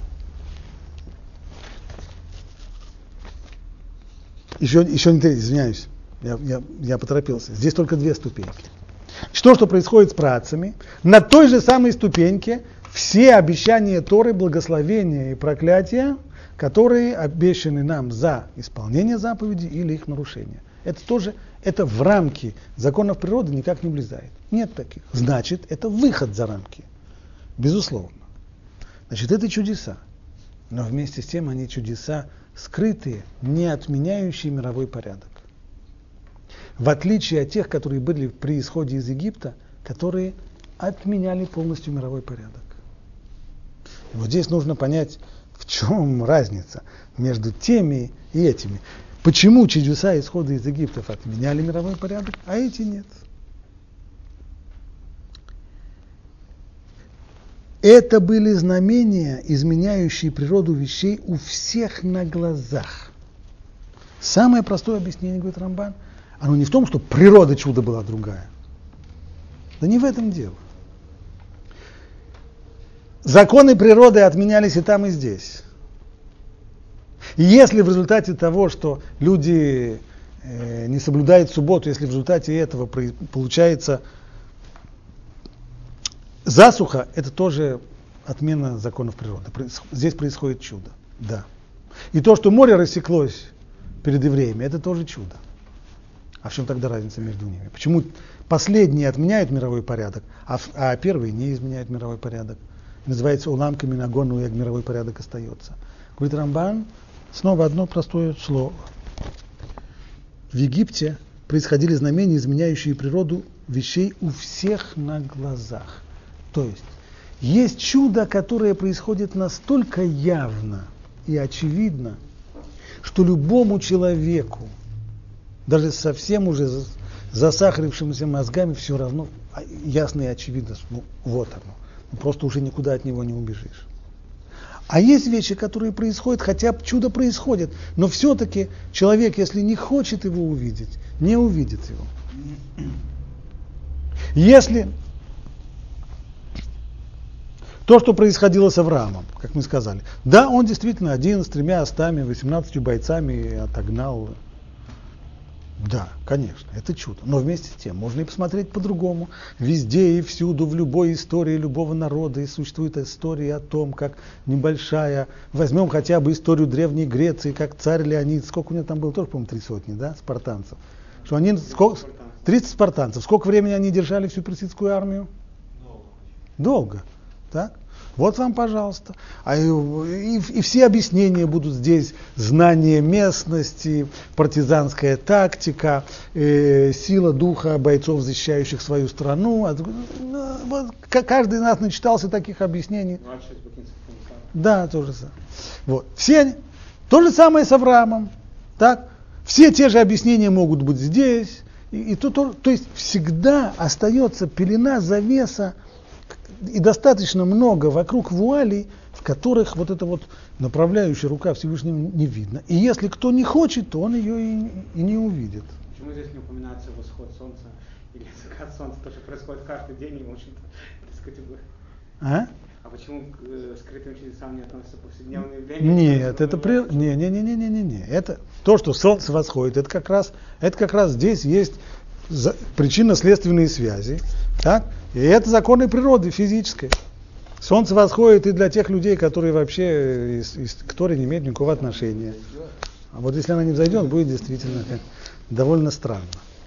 Еще, еще не третий, извиняюсь, я, я, я поторопился. Здесь только две ступеньки. Что, что происходит с працами? На той же самой ступеньке все обещания Торы, благословения и проклятия, которые обещаны нам за исполнение заповедей или их нарушение. Это тоже, это в рамки законов природы никак не влезает. Нет таких. Значит, это выход за рамки. Безусловно. Значит, это чудеса. Но вместе с тем они чудеса скрытые, не отменяющие мировой порядок. В отличие от тех, которые были при исходе из Египта, которые отменяли полностью мировой порядок. И вот здесь нужно понять, в чем разница между теми и этими. Почему чудеса исхода из Египта отменяли мировой порядок, а эти нет? Это были знамения, изменяющие природу вещей у всех на глазах. Самое простое объяснение, говорит Рамбан, оно не в том, что природа чуда была другая. Да не в этом дело. Законы природы отменялись и там, и здесь. И если в результате того, что люди э, не соблюдают субботу, если в результате этого получается засуха, это тоже отмена законов природы. Здесь происходит чудо. Да. И то, что море рассеклось перед евреями, это тоже чудо. А в чем тогда разница между ними? Почему последние отменяют мировой порядок, а, а первые не изменяют мировой порядок? Называется улам каминагон уег, мировой порядок остается. Говорит Рамбан, снова одно простое слово. В Египте происходили знамения, изменяющие природу вещей у всех на глазах. То есть, есть чудо, которое происходит настолько явно и очевидно, что любому человеку, даже совсем уже засахарившимся мозгами, все равно ясно и очевидно, ну вот оно, ну, просто уже никуда от него не убежишь. А есть вещи, которые происходят, хотя чудо происходит, но все-таки человек, если не хочет его увидеть, не увидит его. Если то, что происходило с Авраамом, как мы сказали, да, он действительно один с тремя стами, восемнадцатью бойцами отогнал. Да, конечно, это чудо. Но вместе с тем можно и посмотреть по-другому. Везде и всюду, в любой истории любого народа и существует история о том, как небольшая, возьмем хотя бы историю Древней Греции, как царь Леонид, сколько у него там было, тоже, по-моему, три сотни, да, спартанцев. Что они, сколько, тридцать спартанцев. Сколько времени они держали всю персидскую армию? Долго. Долго, так? Вот вам, пожалуйста. А и, и, и все объяснения будут здесь. Знание местности, партизанская тактика, э, сила духа бойцов, защищающих свою страну. Вот, каждый из нас начитался таких объяснений. Да, то же самое. Вот. Все, то же самое с Авраамом. Так? Все те же объяснения могут быть здесь. И, и то, то, то есть всегда остается пелена, завеса, и достаточно много вокруг вуалей, в которых вот эта вот направляющая рука Всевышнего не видно. И если кто не хочет, то он ее и, и не увидит. Почему здесь не упоминается восход солнца или закат солнца? То, что происходит каждый день, и, в общем-то, так сказать, а? А почему к э, скрытым чудесам не относятся повседневные явления? Нет, это при... не, не, не, не, не, не, не. Это то, что солнце восходит, это как раз, это как раз здесь есть за... причинно-следственные связи, так? И это законы природы физической. Солнце восходит и для тех людей, которые вообще из, из, к Торе не имеют никакого отношения. А вот если она не взойдет, будет действительно как, довольно странно.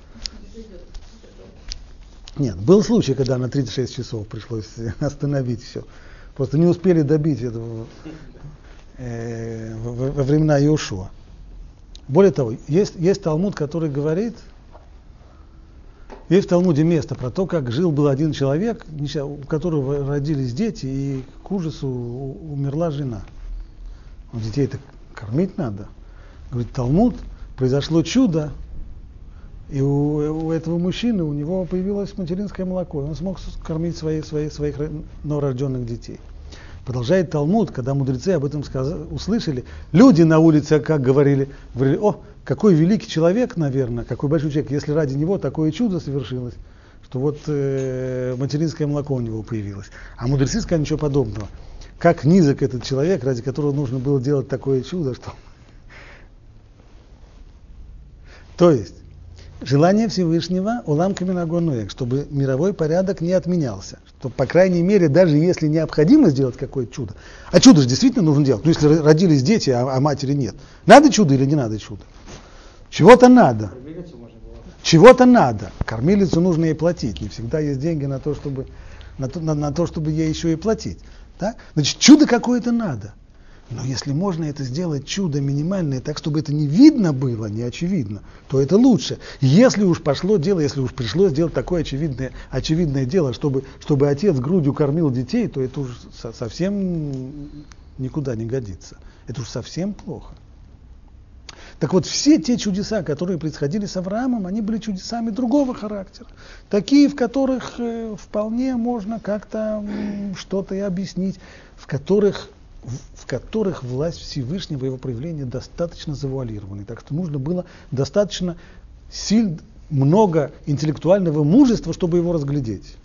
Нет, был случай, когда на тридцать шесть часов пришлось остановить все. Просто не успели добить этого э, во, во времена Иошуа. Более того, есть, есть Талмуд, который говорит, есть в Талмуде место про то, как жил-был один человек, у которого родились дети, и к ужасу умерла жена. Детей-то кормить надо. Говорит, Талмуд, произошло чудо, и у, у этого мужчины, у него появилось материнское молоко, и он смог кормить своих, своих, своих новорожденных детей. Продолжает Талмуд, когда мудрецы об этом сказали, услышали, люди на улице, как говорили, говорили, о, какой великий человек, наверное, какой большой человек, если ради него такое чудо совершилось, что вот э, материнское молоко у него появилось. А мудрецы сказали ничего подобного. Как низок этот человек, ради которого нужно было делать такое чудо, что... То есть, желание Всевышнего улам каминагон уег, чтобы мировой порядок не отменялся. Что, по крайней мере, даже если необходимо сделать какое-то чудо, а чудо же действительно нужно делать, ну если родились дети, а, а матери нет. Надо чудо или не надо чудо? Чего-то надо. Чего-то надо. Кормилицу нужно ей платить. Не всегда есть деньги на то, чтобы, на то, на, на то, чтобы ей еще и платить. Так? Значит, чудо какое-то надо. Но если можно это сделать чудо минимальное, так, чтобы это не видно было, не очевидно, то это лучше. Если уж пошло дело, если уж пришлось сделать такое очевидное, очевидное дело, чтобы, чтобы отец грудью кормил детей, то это уж совсем никуда не годится. Это уж совсем плохо. Так вот, все те чудеса, которые происходили с Авраамом, они были чудесами другого характера. Такие, в которых э, вполне можно как-то э, что-то и объяснить, в которых, в, в которых власть Всевышнего, его проявления достаточно завуалированы. Так что нужно было достаточно сильно, много интеллектуального мужества, чтобы его разглядеть.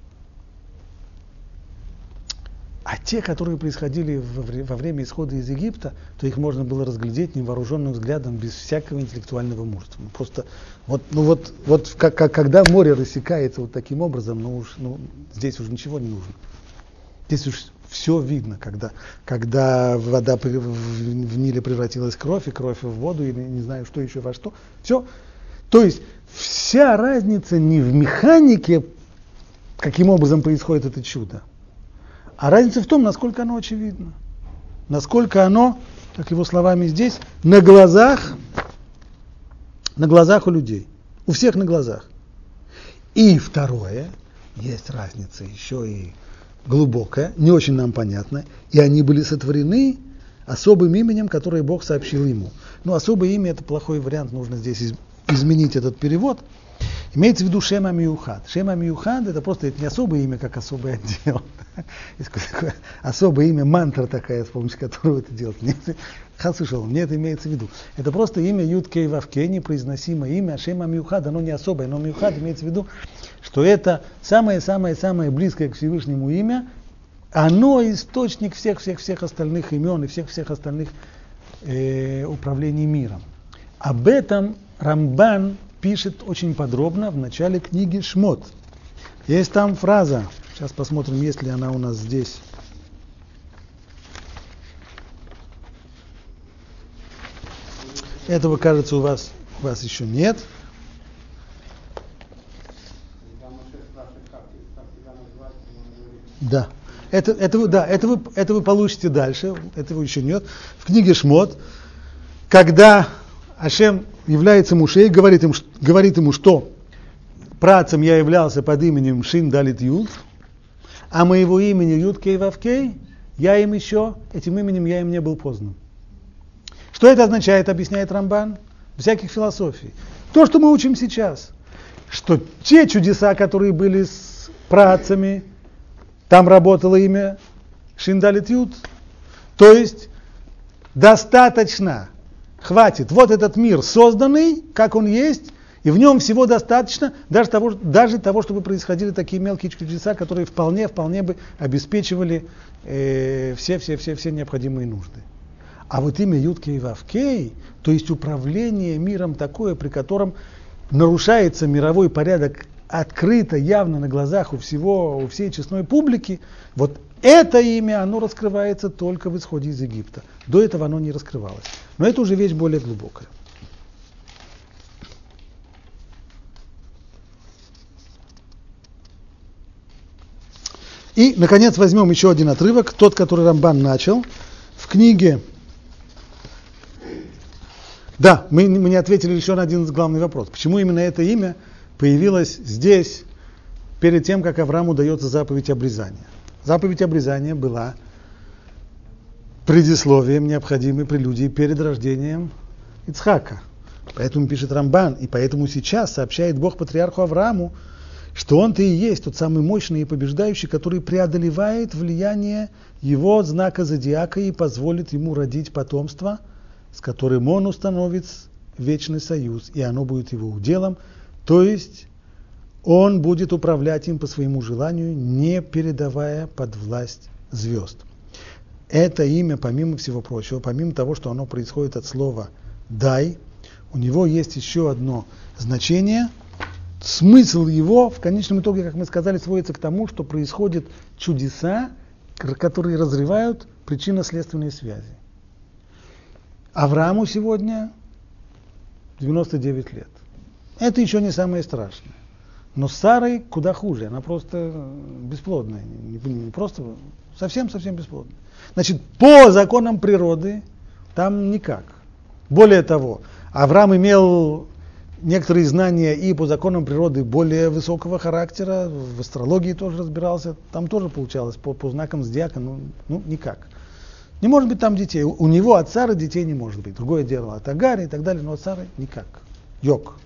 А те, которые происходили во время исхода из Египта, то их можно было разглядеть невооруженным взглядом, без всякого интеллектуального мужества. Ну, просто вот, ну вот, вот как, как, когда море рассекается вот таким образом, ну, уж, ну здесь уже ничего не нужно. Здесь уж все видно, когда, когда вода в, в Ниле превратилась в кровь, и кровь в воду, или не знаю, что еще во что. Все. То есть вся разница не в механике, каким образом происходит это чудо, а разница в том, насколько оно очевидно. Насколько оно, как его словами здесь, на глазах, на глазах у людей. У всех на глазах. И второе, есть разница еще и глубокая, не очень нам понятная, и они были сотворены особым именем, которое Бог сообщил ему. Ну, особое имя – это плохой вариант, нужно здесь из, изменить этот перевод. Имеется в виду Шем ха-Миюхад. Шем ха-Миюхад – это просто это не особое имя, как особый отдел. Есть такое особое имя, мантра такая, с помощью которого это делать. Хас и шалом, нет, имеется в виду. Это просто имя Юд-Кей Вав-Кей, непроизносимое имя, Шем ха-Миюхад, оно не особое, но Миюхад имеется в виду, что это самое-самое-самое близкое к Всевышнему имя, оно источник всех-всех-всех остальных имен и всех-всех остальных э, управлений миром. Об этом Рамбан пишет очень подробно в начале книги Шмот. Есть там фраза, сейчас посмотрим, есть ли она у нас здесь. Этого, кажется, у вас, у вас еще нет. Да. Это, это, вы, да, это, вы, это вы получите дальше, этого еще нет. В книге Шмот, когда Ашем является Муше и говорит ему, говорит ему, что працем я являлся под именем Шин Далит Юд, а моего имени Юд Кей Вав Кей, я им еще, этим именем я им не был познан. Что это означает, объясняет Рамбан? Без всяких философий. То, что мы учим сейчас, что те чудеса, которые были с працами, там работало имя Шин Далит Юд, то есть достаточно, хватит, вот этот мир созданный, как он есть, и в нем всего достаточно, даже того, даже того, чтобы происходили такие мелкие чудеса, которые вполне, вполне бы обеспечивали э, все, все, все, все необходимые нужды. А вот имя Юд Кей Вав Кей, то есть управление миром такое, при котором нарушается мировой порядок открыто, явно на глазах у всего, у всей честной публики, вот это имя, оно раскрывается только в исходе из Египта. До этого оно не раскрывалось. Но это уже вещь более глубокая. И, наконец, возьмем еще один отрывок, тот, который Рамбан начал в книге. Да, мы, мы не ответили еще на один главный вопрос. Почему именно это имя появилось здесь, перед тем, как Аврааму дается заповедь обрезания? Заповедь обрезания была предисловием, необходимой прелюдией перед рождением Ицхака. Поэтому пишет Рамбан, и поэтому сейчас сообщает Бог патриарху Аврааму, что он-то и есть тот самый мощный и побеждающий, который преодолевает влияние его знака зодиака и позволит ему родить потомство, с которым он установит вечный союз, и оно будет его уделом, то есть он будет управлять им по своему желанию, не передавая под власть звезд. Это имя, помимо всего прочего, помимо того, что оно происходит от слова «дай», у него есть еще одно значение. Смысл его, в конечном итоге, как мы сказали, сводится к тому, что происходят чудеса, которые разрывают причинно-следственные связи. Аврааму сегодня девяносто девять лет. Это еще не самое страшное. Но с Сарой куда хуже, она просто бесплодная, не, не просто, совсем-совсем бесплодная. Значит, по законам природы там никак. Более того, Авраам имел некоторые знания и по законам природы более высокого характера, в астрологии тоже разбирался, там тоже получалось по, по знакам зодиака, ну, ну никак. Не может быть там детей, у него от Сары детей не может быть, другое дело от Агари и так далее, но от Сары никак. Йог.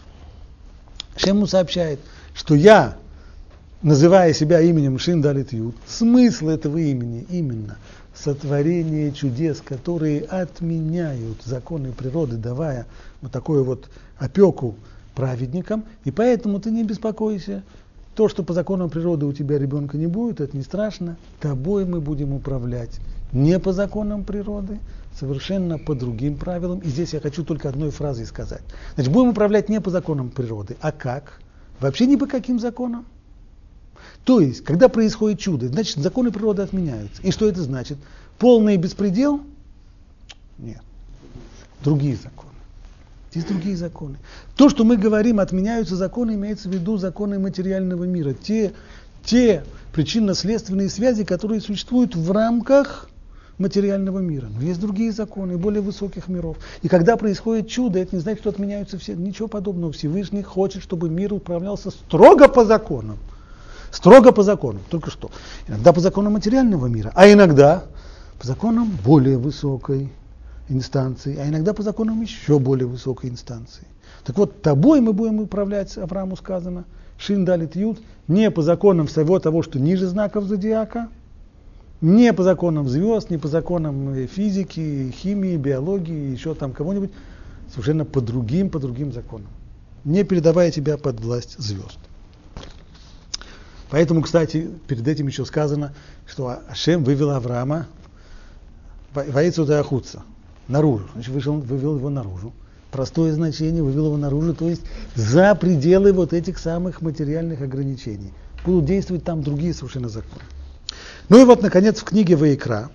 Шем ему сообщает, что я, называя себя именем Шин Далит Юд, смысл этого имени именно сотворение чудес, которые отменяют законы природы, давая вот такую вот опеку праведникам, и поэтому ты не беспокойся. То, что по законам природы у тебя ребенка не будет, это не страшно. Тобой мы будем управлять не по законам природы, совершенно по другим правилам. И здесь я хочу только одной фразой сказать. Значит, будем управлять не по законам природы, а как? Вообще ни по каким законам. То есть, когда происходит чудо, значит, законы природы отменяются. И что это значит? Полный беспредел? Нет. Другие законы. Здесь другие законы. То, что мы говорим, отменяются законы, имеется в виду законы материального мира. Те, те причинно-следственные связи, которые существуют в рамках материального мира. Но есть другие законы, более высоких миров. И когда происходит чудо, это не значит, что отменяются все. Ничего подобного. Всевышний хочет, чтобы мир управлялся строго по законам. Строго по законам. Только что. Иногда по законам материального мира, а иногда по законам более высокой инстанции, а иногда по законам еще более высокой инстанции. Так вот, тобой мы будем управлять, Аврааму сказано, Шин Далит Юд, не по законам всего того, что ниже знаков зодиака, не по законам звезд, не по законам физики, химии, биологии, еще там кого-нибудь, совершенно по другим, по другим законам, не передавая тебя под власть звезд. Поэтому, кстати, перед этим еще сказано, что Ашем вывел Авраама Ваицу Деахуца, наружу, значит, вышел, вывел его наружу. Простое значение, вывел его наружу, то есть за пределы вот этих самых материальных ограничений. Будут действовать там другие совершенно законы. Ну и вот, наконец, в книге Ваикра,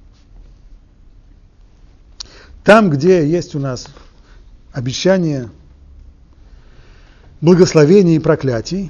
там, где есть у нас обещание благословений и проклятий,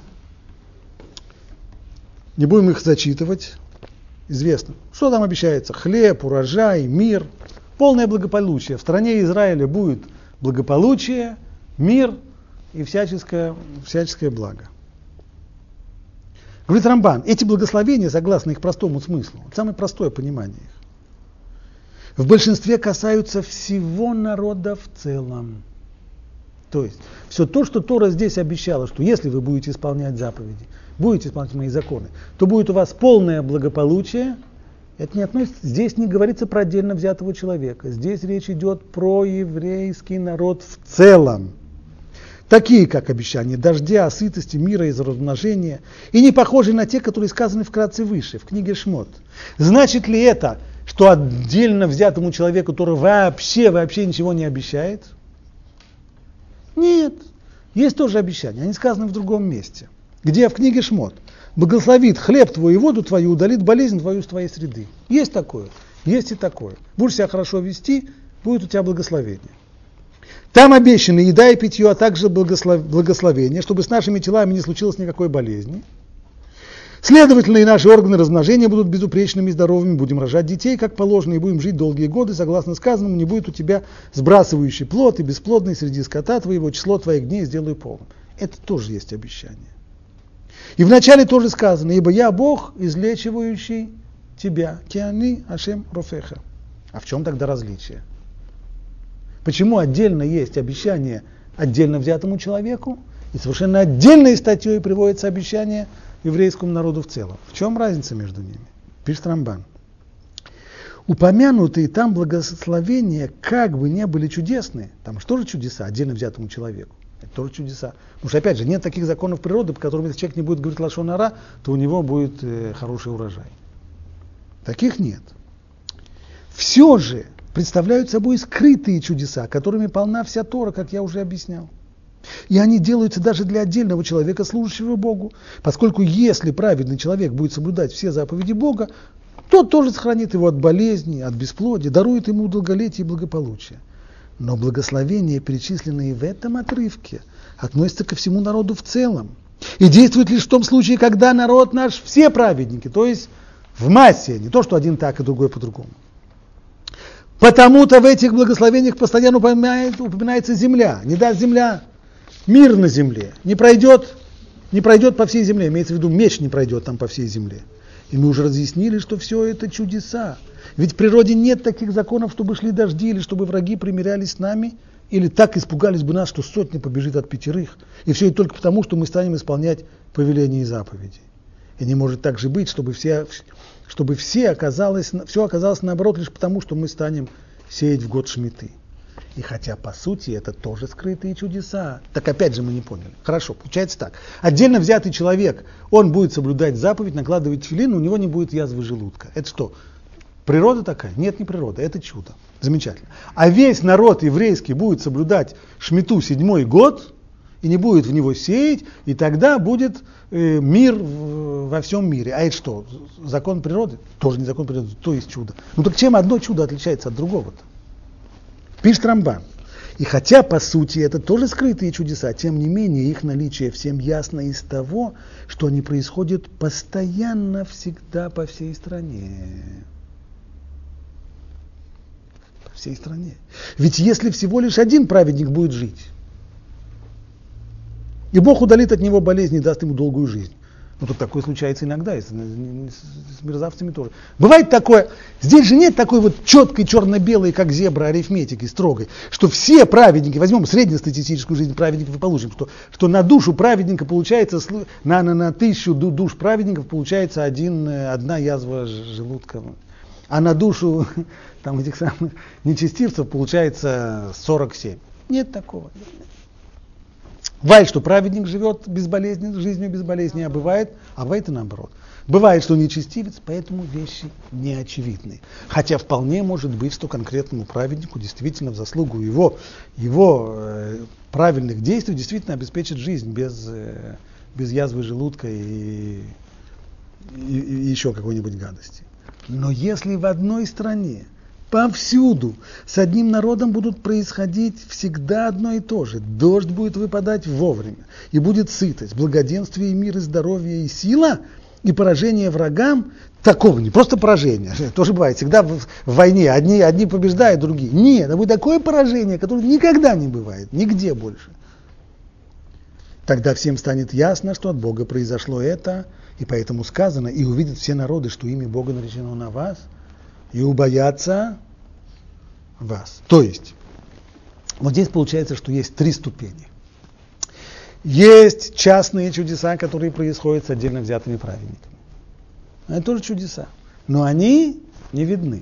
не будем их зачитывать, известно, что там обещается: хлеб, урожай, мир, полное благополучие. В стране Израиля будет благополучие, мир и всяческое, всяческое благо. Говорит Рамбан, эти благословения, согласно их простому смыслу, самое простое понимание их, в большинстве касаются всего народа в целом. То есть, все то, что Тора здесь обещала, что если вы будете исполнять заповеди, будете исполнять мои законы, то будет у вас полное благополучие. Это не относится, здесь не говорится про отдельно взятого человека. Здесь речь идет про еврейский народ в целом. Такие, как обещания дождя, сытости, мира и размножения, и не похожие на те, которые сказаны вкратце выше, в книге Шмот. Значит ли это, что отдельно взятому человеку Тора вообще, вообще ничего не обещает? Нет. Есть тоже обещания, они сказаны в другом месте. Где? В книге Шмот. Благословит хлеб твой и воду твою, удалит болезнь твою с твоей среды. Есть такое, есть и такое. Будешь себя хорошо вести, будет у тебя благословение. Там обещаны еда и питье, а также благослов... благословение, чтобы с нашими телами не случилось никакой болезни. Следовательно, и наши органы размножения будут безупречными и здоровыми, будем рожать детей, как положено, и будем жить долгие годы, согласно сказанному, не будет у тебя сбрасывающий плод и бесплодный среди скота твоего, число твоих дней сделаю полным. Это тоже есть обещание. И вначале тоже сказано, ибо я Бог, излечивающий тебя. Киани Ашем Рофеха. А в чем тогда различие? Почему отдельно есть обещание отдельно взятому человеку, и совершенно отдельной статьей приводится обещание еврейскому народу в целом? В чем разница между ними? Пишет Рамбан. Упомянутые там благословения, как бы не были чудесные, там что же чудеса отдельно взятому человеку? Это тоже чудеса. Потому что, опять же, нет таких законов природы, по которым, если человек не будет говорить лашон ара, то у него будет э, хороший урожай. Таких нет. Все же представляют собой скрытые чудеса, которыми полна вся Тора, как я уже объяснял. И они делаются даже для отдельного человека, служащего Богу, поскольку если праведный человек будет соблюдать все заповеди Бога, тот тоже сохранит его от болезней, от бесплодия, дарует ему долголетие и благополучие. Но благословения, перечисленные в этом отрывке, относятся ко всему народу в целом. И действуют лишь в том случае, когда народ наш все праведники, то есть в массе, не то, что один так и другой по-другому. Потому-то в этих благословениях постоянно упоминается, упоминается земля. Не даст земля, мир на земле. Не пройдет, не пройдет по всей земле. Имеется в виду, меч не пройдет там по всей земле. И мы уже разъяснили, что все это чудеса. Ведь в природе нет таких законов, чтобы шли дожди, или чтобы враги примирялись с нами, или так испугались бы нас, что сотня побежит от пятерых. И все это только потому, что мы станем исполнять повеления и заповеди. И не может так же быть, чтобы, все, чтобы все оказалось, все оказалось наоборот, лишь потому, что мы станем сеять в год шмиты. И хотя, по сути, это тоже скрытые чудеса. Так опять же мы не поняли. Хорошо, получается так. Отдельно взятый человек, он будет соблюдать заповедь, накладывать тфилин, у него не будет язвы желудка. Это что? Природа такая? Нет, не природа, это чудо. Замечательно. А весь народ еврейский будет соблюдать шмиту седьмой год, и не будет в него сеять, и тогда будет э, мир в, во всем мире. А это что? Закон природы? Тоже не закон природы, то есть чудо. Ну так чем одно чудо отличается от другого-то? Пишет Рамбан. И хотя, по сути, это тоже скрытые чудеса, тем не менее, их наличие всем ясно из того, что они происходят постоянно, всегда, по всей стране. По всей стране. Ведь если всего лишь один праведник будет жить, и Бог удалит от него болезнь и даст ему долгую жизнь. Ну, тут такое случается иногда, и с, с мерзавцами тоже. Бывает такое, здесь же нет такой вот четкой черно-белой, как зебра, арифметики строгой, что все праведники, возьмем среднестатистическую жизнь праведников и получим, что, что на душу праведника получается, на, на, на тысячу душ праведников получается один, одна язва желудка, а на душу там, этих самых нечестивцев получается сорок семь. Нет такого. Бывает, что праведник живет безболезненно, жизнью без болезни, а бывает, а бывает и наоборот. Бывает, что нечестивец, поэтому вещи неочевидны. Хотя вполне может быть, что конкретному праведнику действительно в заслугу его, его э, правильных действий действительно обеспечит жизнь без, э, без язвы желудка и, и, и еще какой-нибудь гадости. Но если в одной стране повсюду с одним народом будут происходить всегда одно и то же. Дождь будет выпадать вовремя, и будет сытость, благоденствие, и мир, и здоровье, и сила, и поражение врагам. Такого, не просто поражение, тоже бывает, всегда в, в войне одни, одни побеждают, другие. Нет, это будет такое поражение, которое никогда не бывает, нигде больше. Тогда всем станет ясно, что от Бога произошло это, и поэтому сказано, и увидят все народы, что имя Бога наречено на вас, и убоятся вас. То есть, вот здесь получается, что есть три ступени. Есть частные чудеса, которые происходят с отдельно взятыми праведниками. Это тоже чудеса, но они не видны.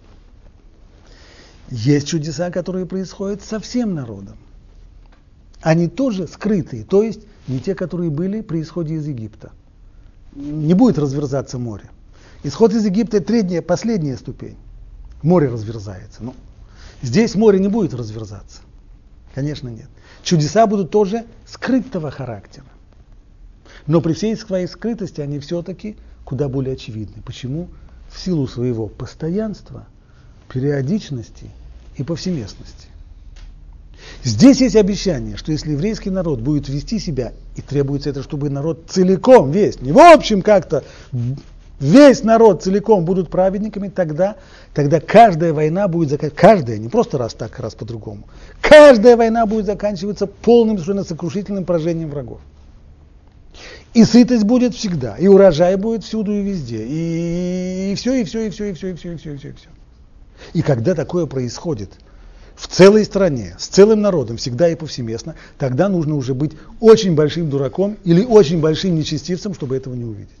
Есть чудеса, которые происходят со всем народом. Они тоже скрытые, то есть не те, которые были при исходе из Египта. Не будет разверзаться море. Исход из Египта – это третья, последняя ступень. Море разверзается. Ну, здесь море не будет разверзаться. Конечно, нет. Чудеса будут тоже скрытого характера. Но при всей своей скрытости они все-таки куда более очевидны. Почему? В силу своего постоянства, периодичности и повсеместности. Здесь есть обещание, что если еврейский народ будет вести себя, и требуется это, чтобы народ целиком, весь, не в общем как-то, весь народ целиком будут праведниками, тогда, тогда каждая война будет заканчиваться, каждая, не просто раз так, раз по-другому, каждая война будет заканчиваться полным, совершенно сокрушительным поражением врагов. И сытость будет всегда, и урожай будет всюду и везде, и, и все, и все, и все, и все, и все, и все, и все, и все. И когда такое происходит в целой стране, с целым народом, всегда и повсеместно, тогда нужно уже быть очень большим дураком или очень большим нечестивцем, чтобы этого не увидеть.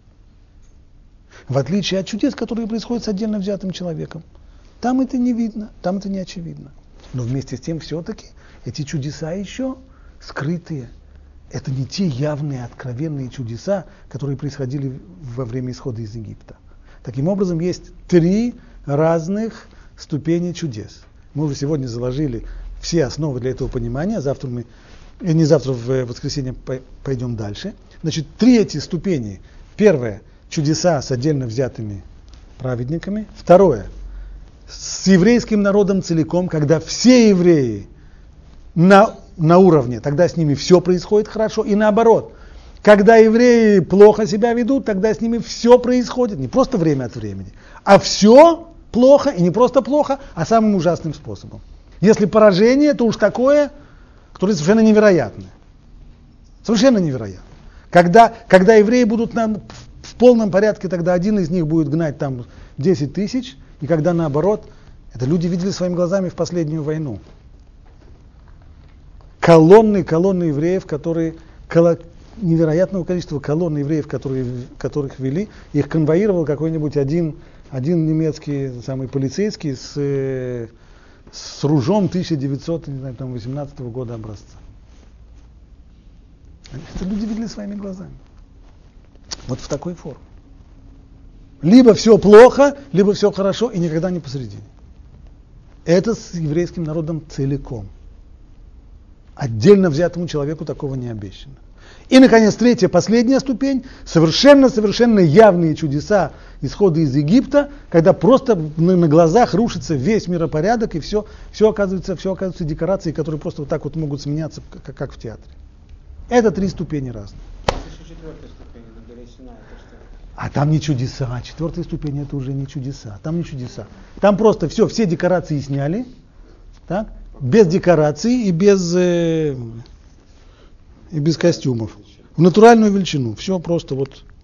В отличие от чудес, которые происходят с отдельно взятым человеком. Там это не видно, там это не очевидно. Но вместе с тем все-таки эти чудеса еще скрытые. Это не те явные, откровенные чудеса, которые происходили во время исхода из Египта. Таким образом, есть три разных ступени чудес. Мы уже сегодня заложили все основы для этого понимания. Завтра мы, не завтра, в воскресенье пойдем дальше. Значит, три эти ступени. Первое – чудеса с отдельно взятыми праведниками. Второе – с еврейским народом целиком, когда все евреи на, на уровне, тогда с ними все происходит хорошо. И наоборот, когда евреи плохо себя ведут, тогда с ними все происходит, не просто время от времени, а все плохо, и не просто плохо, а самым ужасным способом. Если поражение, то уж такое, которое совершенно невероятное. Совершенно невероятно. Когда, когда евреи будут на, в полном порядке, тогда один из них будет гнать там десять тысяч, и когда наоборот, это люди видели своими глазами в последнюю войну. Колонны, колонны евреев, которые, коло, невероятного количества колонн евреев, которые, которых вели, их конвоировал какой-нибудь один Один немецкий самый полицейский с, с ружом тысяча девятьсот восемнадцатого года образца. Это люди видели своими глазами. Вот в такой форме. Либо все плохо, либо все хорошо, и никогда не посередине. Это с еврейским народом целиком. Отдельно взятому человеку такого не обещано. И, наконец, третья, последняя ступень, совершенно-совершенно явные чудеса исхода из Египта, когда просто на, на глазах рушится весь миропорядок, и все, все, оказывается, все оказывается декорации, которые просто вот так вот могут сменяться, как, как в театре. Это три ступени разные. Еще четвертая ступень, на горе Синай, это что? А там не чудеса, четвертая ступень это уже не чудеса, там не чудеса. Там просто все, все декорации сняли, так, без декораций и без... Э, и без костюмов. В натуральную величину. Все просто вот